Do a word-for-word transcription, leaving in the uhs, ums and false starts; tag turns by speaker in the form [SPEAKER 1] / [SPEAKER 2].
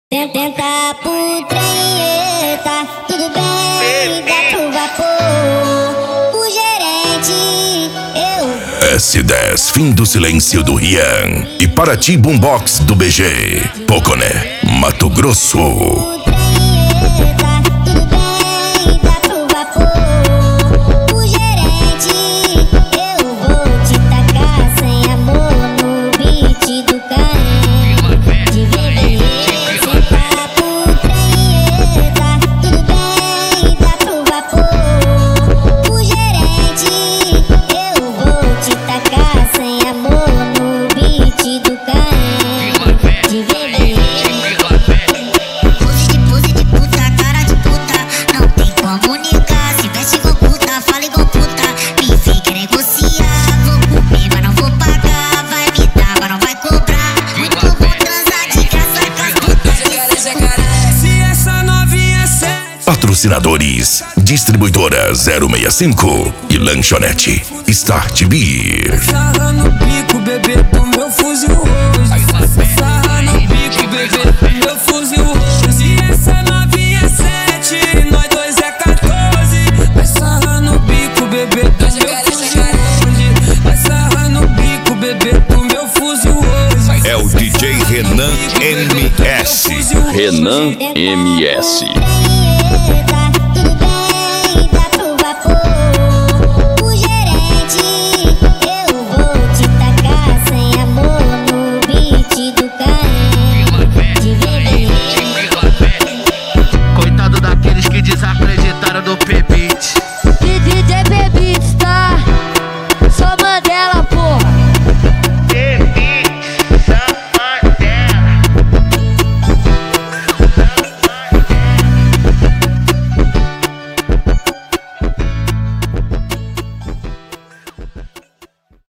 [SPEAKER 1] Tenta pro trem, tá tudo bem, dá pro vapor. O gerente, eu.
[SPEAKER 2] S dez, fim do silêncio do Rian. E Paraty Boombox do B G. Poconé, Mato Grosso.
[SPEAKER 1] O trem, tá tudo bem, dá pro vapor. O gerente, eu vou te tacar sem amor no beat do Caem. De bebê.
[SPEAKER 2] Patrocinadores, Distribuidora zero seis e cinco e Lanchonete Start Beer.
[SPEAKER 3] Sarra no bico, bebê, do meu fuzil hoje. Sarra no bico, bebê, do meu fuzil hoje. Se essa novinha é sete, nós dois é quatorze. Vai sarra no bico, bebê, do meu fuzil hoje. Vai sarra no bico, bebê, do meu fuzil hoje.
[SPEAKER 2] É o D J Renan M S.
[SPEAKER 4] Renan M S.